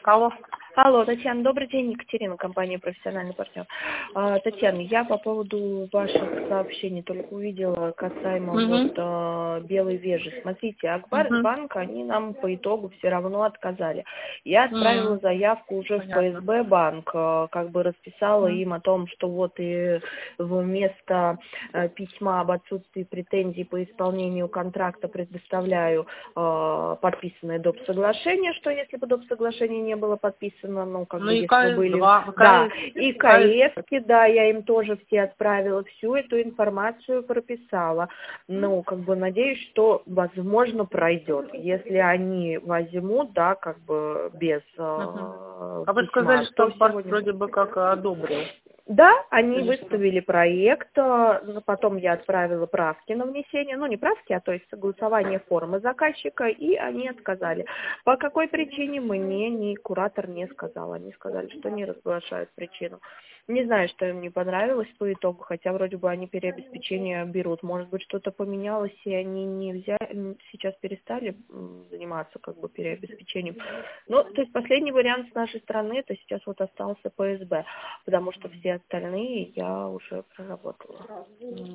Алло. Алло, Татьяна, добрый день, Екатерина, компания «Профессиональный партнер». Татьяна, я по поводу ваших сообщений только увидела касаемо Белой Вежи. Смотрите, Акбарсбанк, они нам по итогу все равно отказали. Я отправила заявку уже в ФСБ банк, как бы расписала им о том, что вот и вместо письма об отсутствии претензий по исполнению контракта предоставляю подписанное доп. Соглашение, что если бы доп. Соглашение не было подписано, ну, как бы, если бы были... Да, и КСки, да, я им тоже все отправила, всю эту информацию прописала. Ну, как бы, надеюсь, что, возможно, пройдет. Если они возьмут, да, как бы, без А вы сказали, что Акбарс вроде бы как одобрил. Да, они выставили проект, потом я отправила правки на внесение, ну не правки, а то есть согласование формы заказчика, и они отказали. По какой причине мне ни куратор не сказал, они сказали, что не разглашают причину. Не знаю, что им не понравилось по итогу, хотя вроде бы они переобеспечение берут. Может быть, что-то поменялось, и они не взяли, сейчас перестали заниматься как бы переобеспечением. Ну, то есть последний вариант с нашей стороны, это сейчас вот остался ПСБ, потому что все остальные я уже проработала.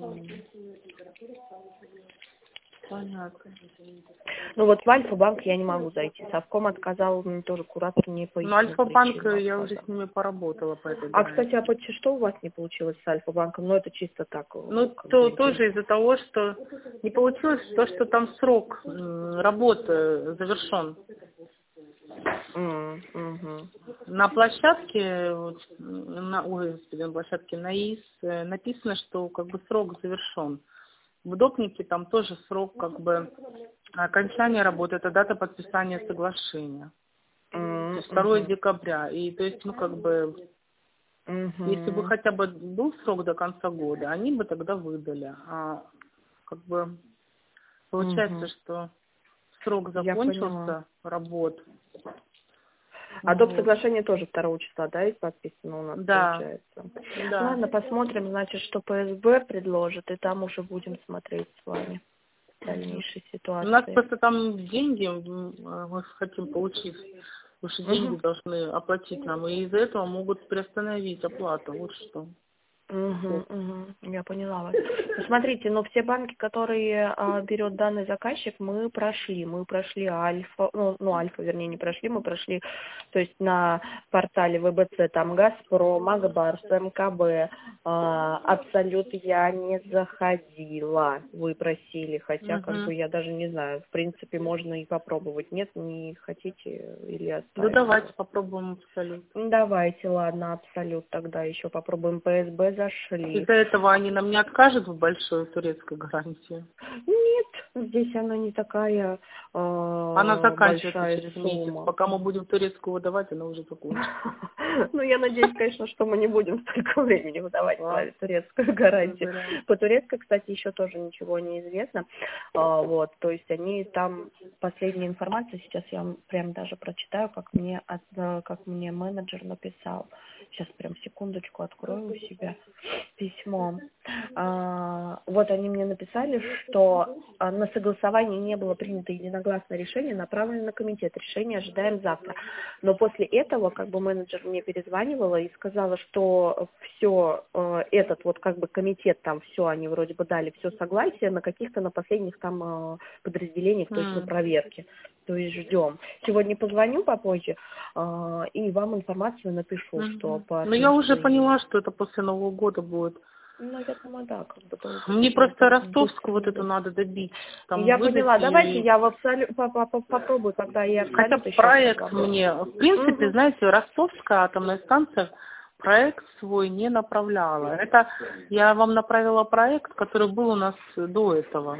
Понятно. Ну вот в Альфа-банк я не могу зайти. Совком отказал, мне тоже куратор не пояснил. Ну, Альфа-банк я уже с ними поработала по этой А, кстати, а что у вас не получилось с Альфа-банком? Ну, это чисто так. Ну, тоже из-за того, что не получилось то, что там срок работы завершен. На площадке, на площадке НАИС написано, что как бы срок завершен. В допнике там тоже срок как бы окончания работы, это дата подписания соглашения. То есть 2 декабря. И то есть, ну как бы, если бы хотя бы был срок до конца года, они бы тогда выдали. А как бы получается, что срок закончился работ. А доп. Соглашение тоже 2 числа, да, ведь подписано у нас, получается? Да. Ладно, посмотрим, значит, что ПСБ предложит, и там уже будем смотреть с вами дальнейшей ситуации. У нас просто там деньги мы хотим получить, потому что деньги должны оплатить нам, и из-за этого могут приостановить оплату, вот что. Я поняла вас. Смотрите, но все банки, которые берет данный заказчик, мы прошли Альфа, ну Альфа, вернее, не прошли, мы прошли, то есть на портале ВБЦ, там Газпром, Акбарс, МКБ, Абсолют я не заходила, вы просили, хотя как бы я даже не знаю, в принципе, можно и попробовать. Нет, не хотите или оставить? Да давайте попробуем Абсолют. Давайте, ладно, Абсолют тогда еще попробуем. ПСБ зашли. Из-за этого они нам не откажут в большой турецкой гарантии? Нет, здесь она не такая она заканчивается через сумма. месяц. Пока мы будем турецкую выдавать, она уже закончится. Ну, я надеюсь, конечно, что мы не будем столько времени выдавать турецкую гарантию. По турецкой, кстати, еще тоже ничего не известно. Вот, то есть они там, последняя информация, сейчас я вам прям даже прочитаю, как мне менеджер написал. Сейчас прям секундочку открою у себя письмо. Вот они мне написали, что на согласовании не было принято единогласное решение, направлено на комитет. Решение ожидаем завтра. Но после этого как бы менеджер мне перезванивала и сказала, что все этот вот как бы комитет там все, они вроде бы дали все согласие на каких-то на последних там подразделениях, то есть на проверке. То есть ждем. Сегодня позвоню попозже и вам информацию напишу, что по... Ну, я уже поняла, что это после Нового года будет. Ну, я думаю, да, как бы... Мне просто ростовскую вот эту надо добить. Там я поняла. Давайте я в Абсолют попробую, когда я... Хотя проект мне... В принципе, знаете, Ростовская атомная станция проект свой не направляла. Это я вам направила проект, который был у нас до этого.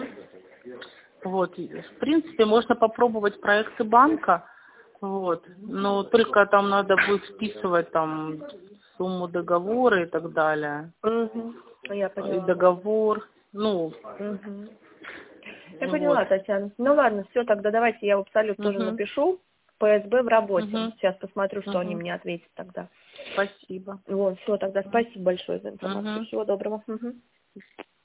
Вот. В принципе, можно попробовать проекты банка, вот, но только там надо будет вписывать там сумму договора и так далее. Я поняла. И договор, ну... Я поняла, Татьяна. Ну ладно, все, тогда давайте я в Абсолют тоже напишу. ПСБ в работе. Сейчас посмотрю, что они мне ответят тогда. Спасибо. Вот, все, тогда спасибо большое за информацию. Всего доброго.